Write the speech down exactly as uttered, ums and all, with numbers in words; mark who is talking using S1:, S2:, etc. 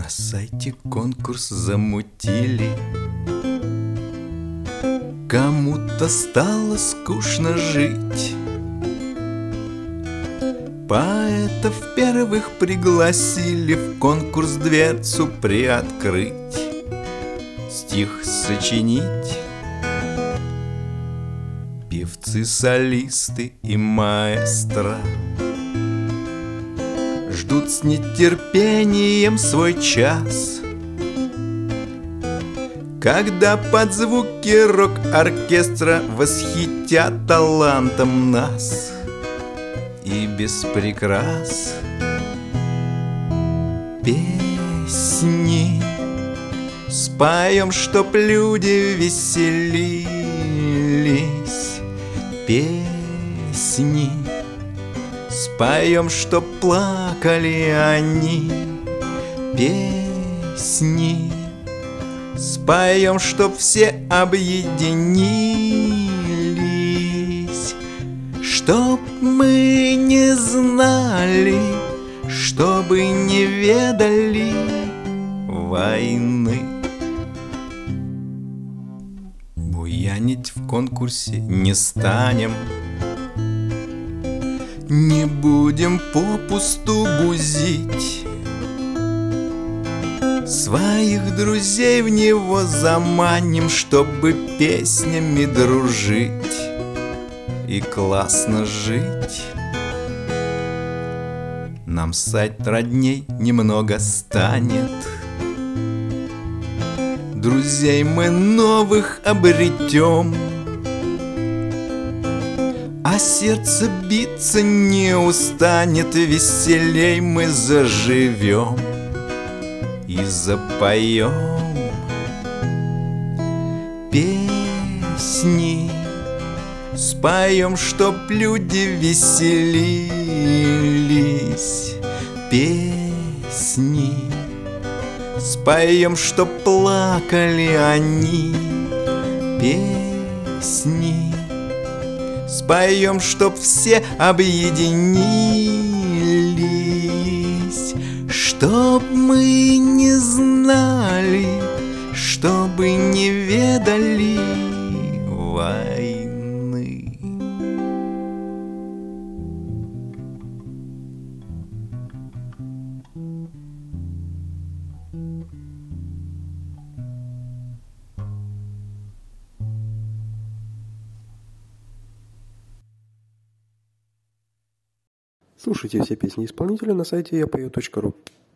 S1: На сайте конкурс замутили, кому-то стало скучно жить. Поэтов первых пригласили в конкурс дверцу приоткрыть, стих сочинить. Певцы, солисты и маэстро ждут с нетерпением свой час, когда под звуки рок-оркестра восхитят талантом нас. И без прикрас песни споем, чтоб люди веселились. Песни споем, чтоб плакали они. Песни споем, чтоб все объединились. Чтоб мы не знали, чтобы не ведали войны. Буянить в конкурсе не станем, не будем попусту бузить. Своих друзей в него заманим, чтобы песнями дружить и классно жить. Нам сайт родней немного станет, друзей мы новых обретем, а сердце биться не устанет, веселей мы заживем и запоем песни. Споем, чтоб люди веселились. Песни споем, чтоб плакали они. Песни споем, чтоб все объединились. Чтоб мы не знали, чтобы не ведали войны.
S2: Слушайте все песни исполнителя на сайте я пою точка ру.